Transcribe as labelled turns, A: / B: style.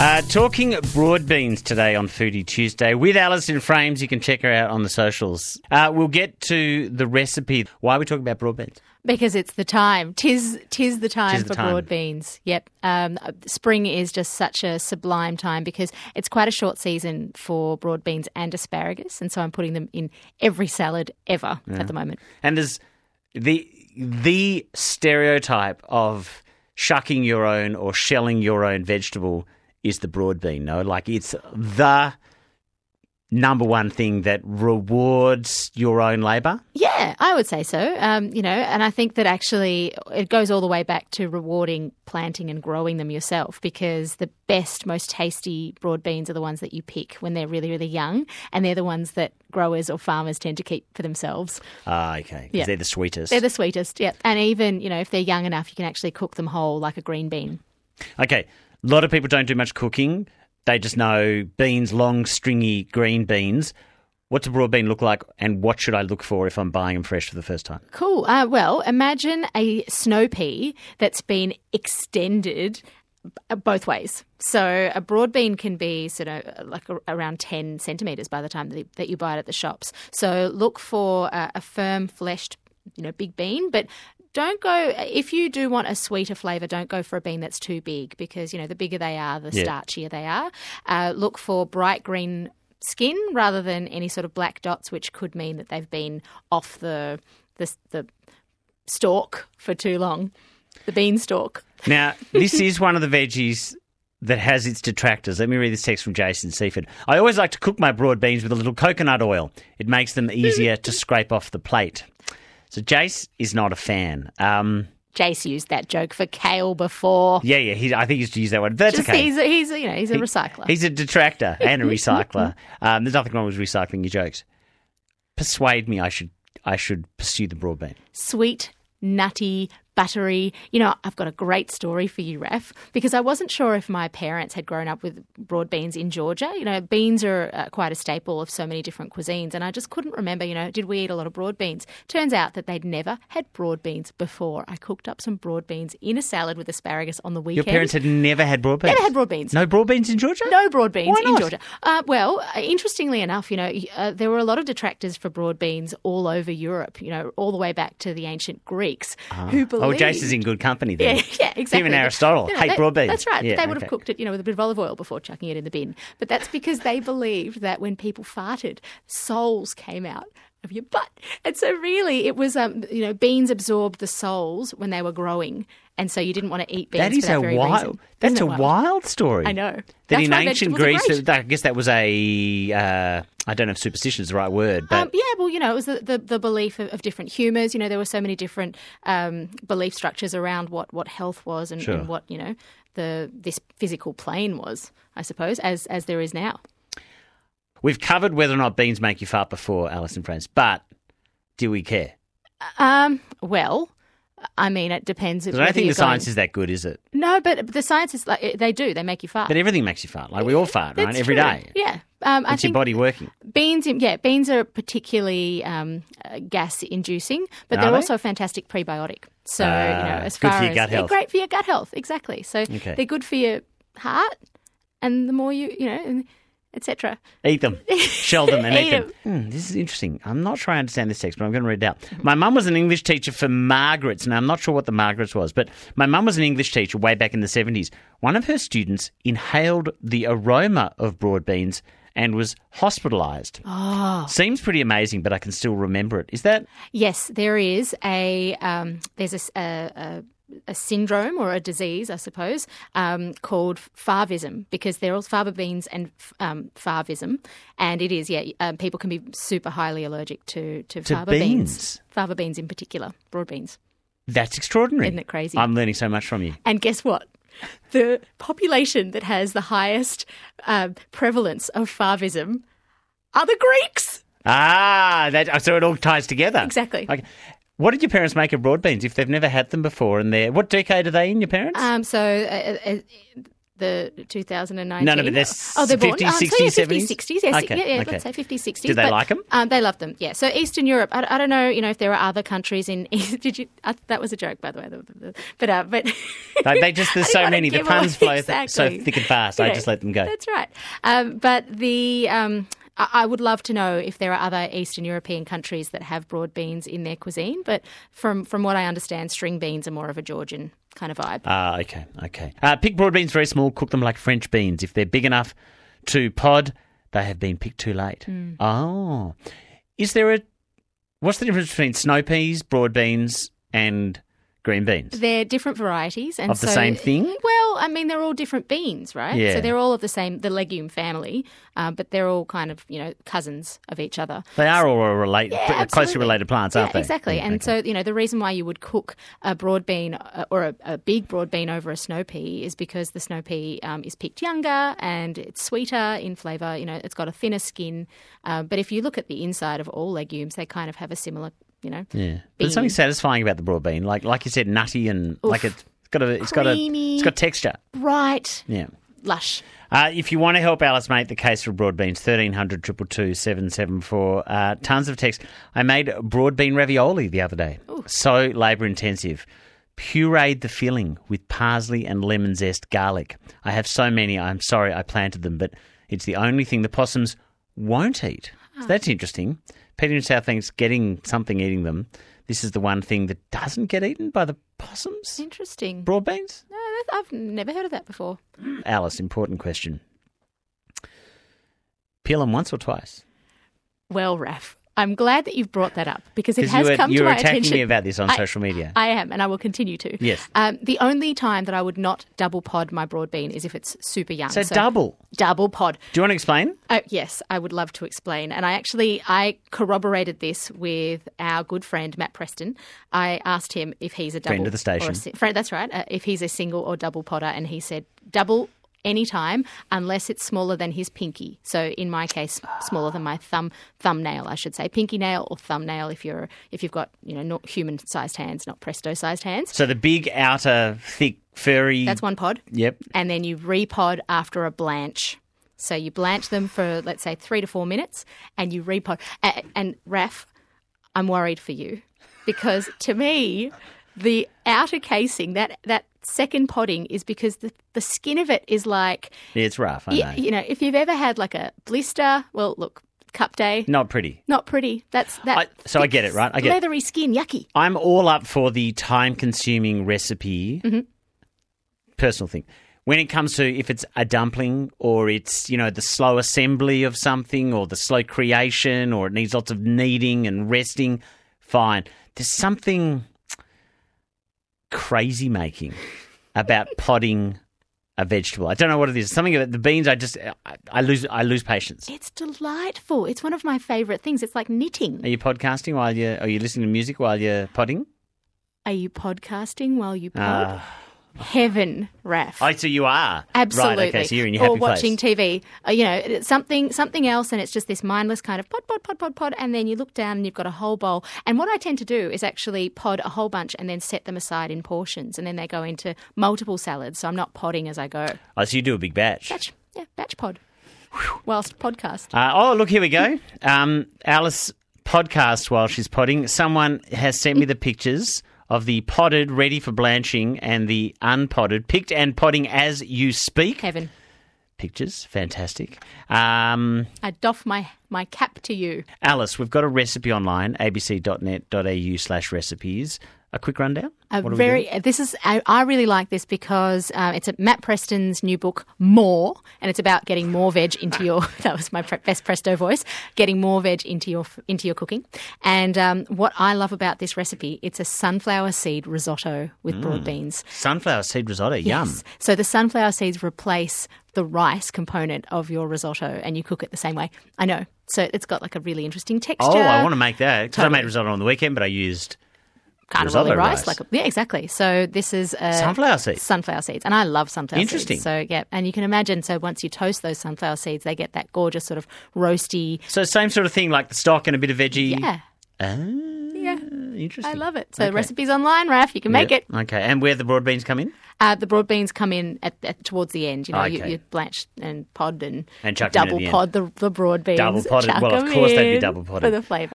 A: Talking broad beans today on Foodie Tuesday with Alison Frames. You can check her out on the socials. We'll get to the recipe. Why are we talking about broad beans?
B: Because it's the time. Tis the time for broad beans. Yep. Spring is just such a sublime time because it's quite a short season for broad beans and asparagus, and so I'm putting them in every salad ever at the moment.
A: And there's the stereotype of shucking your own or shelling your own vegetable is the broad bean, no? Like it's the number one thing that rewards your own labour?
B: Yeah, I would say so. And I think that actually it goes all the way back to rewarding planting and growing them yourself, because the best, most tasty broad beans are the ones that you pick when they're really, really young, and they're the ones that growers or farmers tend to keep for themselves.
A: Ah, okay, because they're the sweetest.
B: They're the sweetest, yeah. And even, if they're young enough, you can actually cook them whole like a green bean.
A: Okay, a lot of people don't do much cooking. They just know beans, long, stringy green beans. What's a broad bean look like, and what should I look for if I'm buying them fresh for the first time?
B: Cool. Well, imagine a snow pea that's been extended both ways. So a broad bean can be sort of like around 10 centimetres by the time that you buy it at the shops. So look for a firm fleshed, big bean, but don't go, if you do want a sweeter flavour, don't go for a bean that's too big, because, the bigger they are, the starchier they are. Look for bright green skin rather than any sort of black dots, which could mean that they've been off the stalk for too long, the bean stalk.
A: Now, this is one of the veggies that has its detractors. Let me read this text from Jason Seaford. I always like to cook my broad beans with a little coconut oil. It makes them easier to scrape off the plate. So Jace is not a fan.
B: Jace used that joke for kale before.
A: Yeah. I think he's used that one. That's okay.
B: He's a recycler.
A: He's a detractor and a recycler. There's nothing wrong with recycling your jokes. Persuade me I should pursue the broad bean.
B: Sweet, nutty, buttery. I've got a great story for you, Raf, because I wasn't sure if my parents had grown up with broad beans in Georgia. Beans are quite a staple of so many different cuisines, and I just couldn't remember, did we eat a lot of broad beans? Turns out that they'd never had broad beans before. I cooked up some broad beans in a salad with asparagus on the weekend.
A: Your parents had never had broad beans?
B: Never had broad beans.
A: No broad beans in Georgia?
B: No broad beans
A: Why not?
B: in Georgia. Well, interestingly enough, there were a lot of detractors for broad beans all over Europe, all the way back to the ancient Greeks who believed...
A: Oh, Jace is in good company there.
B: Yeah, exactly.
A: Him and Aristotle hate broad beans.
B: That's right.
A: Yeah,
B: they would have cooked it, with a bit of olive oil before chucking it in the bin. But that's because they believed that when people farted, souls came out of your butt. And so really it was, beans absorbed the souls when they were growing. And so you didn't want to eat beans for that very reason.
A: That's a wild story.
B: I know.
A: That in ancient Greece, I guess that was I don't know if superstition is the right word. But
B: it was the belief of different humours. There were so many different belief structures around what health was and what, this physical plane was, I suppose, as there is now.
A: We've covered whether or not beans make you fart before, Alison Frames, but do we care?
B: Well, I mean, it depends.
A: I don't think the science is that good, is it?
B: No, but the science is they make you fart.
A: But everything makes you fart. Like we all fart, right? Every day.
B: Yeah.
A: I think your body working.
B: Beans are particularly gas-inducing, but they're also a fantastic prebiotic. So, as far as...
A: Good for your gut health.
B: Great for your gut health, exactly. So they're good for your heart, and the more you etc.
A: Eat them. Shell them and eat them. This is interesting. I'm not sure I understand this text, but I'm going to read it out. My mum was an English teacher for Margaret's. Now, I'm not sure what the Margaret's was, but my mum was an English teacher way back in the 70s. One of her students inhaled the aroma of broad beans and was hospitalised.
B: Oh.
A: Seems pretty amazing, but I can still remember it. Is that?
B: Yes, there is there's a syndrome or a disease, I suppose, called favism, because they're all fava beans and favism, and it is, people can be super highly allergic to fava beans. Fava beans in particular, broad beans.
A: That's extraordinary.
B: Isn't it crazy?
A: I'm learning so much from you.
B: And guess what? The population that has the highest prevalence of favism are the Greeks.
A: So it all ties together.
B: Exactly.
A: Okay. What did your parents make of broad beans if they've never had them before? And what decade are they in, your parents?
B: The 2019.
A: No, but that's
B: they're born.
A: 50s, 60s, 70s?
B: 50s, 60s. Yes,
A: Okay,
B: yeah,
A: okay.
B: let's say 50s, 60s.
A: Did they like them?
B: They love them. Yeah. So Eastern Europe. I don't know. If there are other countries in. Did you? That was a joke, by the way. But
A: There's so many. The puns flow
B: exactly.
A: so thick and fast. I just let them go.
B: That's right. But the. I would love to know if there are other Eastern European countries that have broad beans in their cuisine. But from what I understand, string beans are more of a Georgian kind of vibe.
A: Okay. Pick broad beans very small, cook them like French beans. If they're big enough to pod, they have been picked too late. Oh. What's the difference between snow peas, broad beans and green beans?
B: They're different varieties. And
A: of the same thing?
B: Well, I mean, they're all different beans, right?
A: Yeah.
B: So they're all of the legume family, but they're all kind of, cousins of each other.
A: They are all closely related plants, aren't they?
B: Exactly.
A: Yeah,
B: and
A: okay.
B: so, the reason why you would cook a broad bean or a big broad bean over a snow pea is because the snow pea is picked younger and it's sweeter in flavour. It's got a thinner skin. But if you look at the inside of all legumes, they kind of have a similar
A: yeah. But there's something satisfying about the broad bean, like you said, nutty and it's got texture,
B: bright,
A: yeah,
B: lush.
A: If you want to help Alice make the case for broad beans, 1300 222 774. Tons of text. I made broad bean ravioli the other day.
B: Ooh.
A: So labour intensive. Pureed the filling with parsley and lemon zest garlic. I have so many. I'm sorry I planted them, but it's the only thing the possums won't eat. So that's interesting. Peter in South thinks getting something eating them. This is the one thing that doesn't get eaten by the possums.
B: Interesting.
A: Broad beans?
B: No, I've never heard of that before.
A: Alice, important question. Peel them once or twice?
B: Well, Raph, I'm glad that you've brought that up because it has come to my attention.
A: You were attacking me about this on social media.
B: I am, and I will continue to.
A: Yes.
B: The only time that I would not double pod my broad bean is if it's super young.
A: So double?
B: Double pod.
A: Do you want to explain?
B: Yes, I would love to explain. And I corroborated this with our good friend, Matt Preston. I asked him if he's a double.
A: Friend of the station.
B: That's right. If he's a single or double podder, and he said double anytime unless it's smaller than his pinky. So in my case, smaller than my thumbnail, I should say. Pinky nail or thumbnail if you've got, not human-sized hands, not Presto-sized hands.
A: So the big outer, thick, furry...
B: That's one pod.
A: Yep.
B: And then you repod after a blanch. So you blanch them for, let's say, 3 to 4 minutes and you repod. And Raph, I'm worried for you because to me, the outer casing, that second podding is because the skin of it is like...
A: Yeah, it's rough, I know.
B: If you've ever had like a blister, well, look, cup day.
A: Not pretty.
B: Not pretty. So
A: I get it, right? I get
B: leathery skin, yucky.
A: I'm all up for the time-consuming recipe, personal thing. When it comes to if it's a dumpling or it's, the slow assembly of something or the slow creation or it needs lots of kneading and resting, fine. There's something crazy making about podding a vegetable. I don't know what it is. Something about the beans, I lose patience.
B: It's delightful. It's one of my favourite things. It's like knitting.
A: Are you podcasting are you listening to music while you're podding?
B: Are you podcasting while you pod? Heaven, Raph.
A: Oh, so you are?
B: Absolutely.
A: Right, okay, so you're in your happy
B: or watching
A: place.
B: TV. It's something else, and it's just this mindless kind of pod, and then you look down and you've got a whole bowl. And what I tend to do is actually pod a whole bunch and then set them aside in portions, and then they go into multiple salads, so I'm not podding as I go.
A: Oh, so you do a big batch.
B: Batch pod. Whilst podcast.
A: Look, here we go. Alice podcast while she's podding. Someone has sent me the pictures of the podded, ready for blanching, and the unpodded, picked and podding as you speak.
B: Heaven.
A: Pictures, fantastic.
B: I doff my cap to you.
A: Alice, we've got a recipe online, abc.net.au/recipes. A quick rundown?
B: I really like this because it's Matt Preston's new book, More, and it's about getting more veg into your, that was my best Presto voice, getting more veg into your cooking. And what I love about this recipe, it's a sunflower seed risotto with broad beans.
A: Sunflower seed risotto,
B: yes.
A: Yum.
B: So the sunflower seeds replace the rice component of your risotto and you cook it the same way. I know. So it's got like a really interesting texture.
A: Oh, I want to make that. Because
B: Totally.
A: I made risotto on the weekend, but I used...
B: Carnaroli rice. Exactly. So this is...
A: sunflower seeds.
B: Sunflower seeds. And I love sunflower
A: Interesting.
B: seeds. So, yeah. And you can imagine, so once you toast those sunflower seeds, they get that gorgeous sort of roasty...
A: So same sort of thing, like the stock and a bit of veggie?
B: Yeah.
A: Ah.
B: Yeah.
A: Interesting.
B: I love it. So recipes online, Raf. You can make it.
A: Okay. And where the broad beans come in?
B: The broad beans come in towards the end. You know, you blanch and pod and
A: chuck
B: double
A: them in at
B: pod the broad beans.
A: Double podded. Well, of course they'd be double podded
B: for the flavour.